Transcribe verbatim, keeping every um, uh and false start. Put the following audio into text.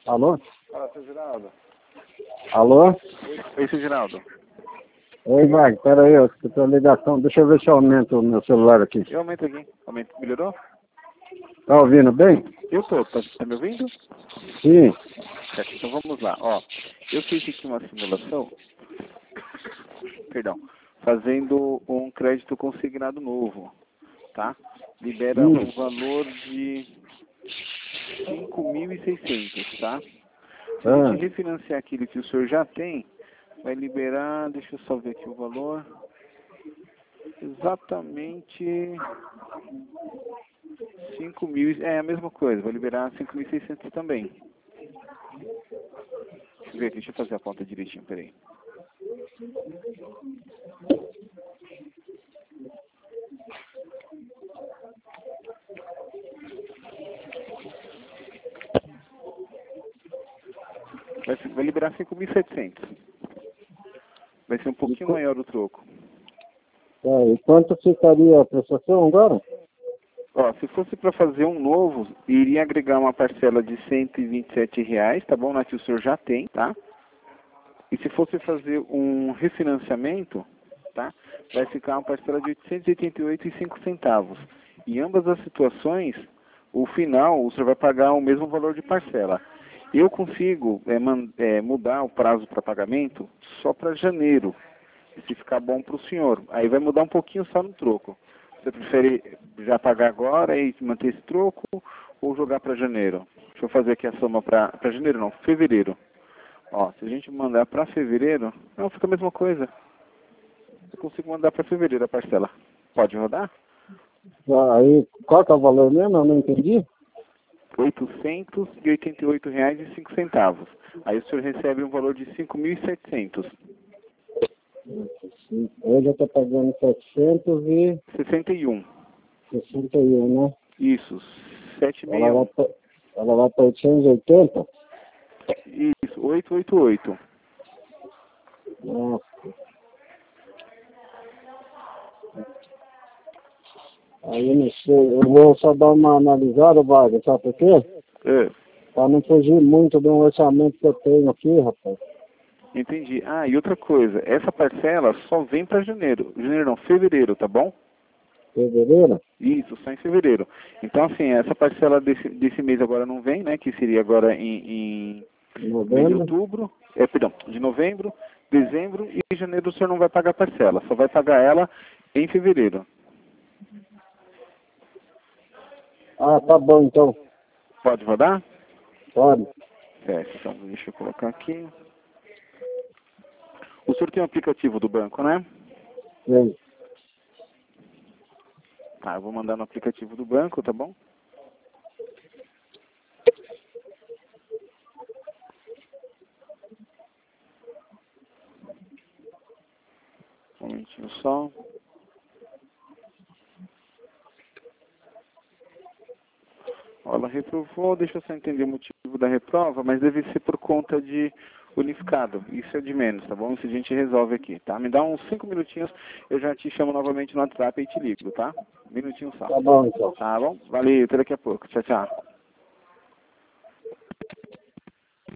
Alô? Fala, seu Geraldo. Alô? Oi, oi seu Geraldo. Oi, vai, peraí, eu tô a ligação. Deixa eu ver se eu aumento o meu celular aqui. Eu aumento aqui. Aumento. Melhorou? Tá ouvindo bem? Eu tô. Tá, tá me ouvindo? Sim. Certo, então vamos lá. Ó, eu fiz aqui uma simulação, perdão, fazendo um crédito consignado novo, tá? Libera Hum. um valor de cinco mil e seiscentos, tá? Se a Ah, gente refinanciar aquilo que o senhor já tem, vai liberar, deixa eu só ver aqui o valor, exatamente cinco mil, é a mesma coisa, vai liberar cinco mil e seiscentos também. Deixa eu ver aqui, deixa eu fazer a conta direitinho, peraí. Vai, vai liberar cinco mil e setecentos. Vai ser um pouquinho maior o troco. tá, e quanto ficaria a prestação agora? Ó, se fosse para fazer um novo, iria agregar uma parcela de cento e vinte e sete reais, tá bom? Na que o senhor já tem, tá? E se fosse fazer um refinanciamento, tá? Vai ficar uma parcela de oitocentos e oitenta e oito reais e cinco centavos. Em ambas as situações, o final, o senhor vai pagar o mesmo valor de parcela. Eu consigo é, man, é, mudar o prazo para pagamento só para janeiro, se ficar bom para o senhor. Aí vai mudar um pouquinho só no troco. Você prefere já pagar agora e manter esse troco ou jogar para janeiro? Deixa eu fazer aqui a soma para janeiro, não, fevereiro. Ó, se a gente mandar para fevereiro, não, fica a mesma coisa. Eu consigo mandar para fevereiro a parcela. Pode rodar? Ah, aí, qual que é o valor mesmo? Eu não entendi. oitocentos e oitenta e oito reais e cinco centavos. Aí o senhor recebe um valor de cinco mil e setecentos. Hoje eu tô pagando setecentos e sessenta e um. sessenta e um, né? Isso, Ela vai setecentos e sessenta e um. pra, ela vai para oitocentos e oitenta? Isso, oitocentos e oitenta e oito. Nossa. Aí eu não sei, eu vou só dar uma analisada, Wagner, sabe por quê? É, Para não fugir muito do orçamento que eu tenho aqui, rapaz. entendi. Ah, e outra coisa, essa parcela só vem para janeiro. Janeiro não, fevereiro, tá bom? Fevereiro? Isso, só em fevereiro. Então, assim, essa parcela desse, desse mês agora não vem, né? Que seria agora em, em mês de Novembro? outubro, é, perdão, de novembro, dezembro e em janeiro o senhor não vai pagar a parcela, só vai pagar ela em fevereiro. Ah, tá bom então. Pode rodar? Pode. Certo, então deixa eu colocar aqui. O senhor tem o aplicativo do banco, né? Sim. Tá, eu vou mandar no aplicativo do banco, tá bom? Um momentinho só. Ó, ela reprovou, deixa eu só entender o motivo da reprova, mas deve ser por conta de unificado. Isso é de menos, tá bom? Isso a gente resolve aqui, tá? Me dá uns cinco minutinhos, eu já te chamo novamente no WhatsApp e te ligo, tá? Um minutinho só. Tá bom então. Tá bom? Valeu, até daqui a pouco. Tchau, tchau.